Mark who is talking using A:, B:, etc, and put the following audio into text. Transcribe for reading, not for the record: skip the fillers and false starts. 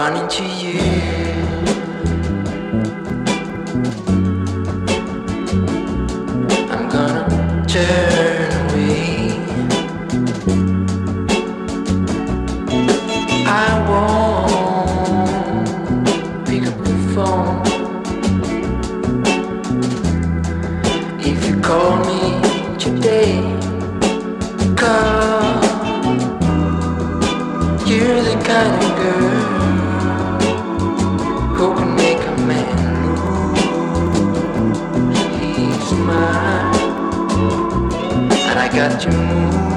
A: running to you. I'm gonna turn away. I won't pick up the phone. If you call me today, call. You're the kind of girl who can make a man lose his mind. And I got to move.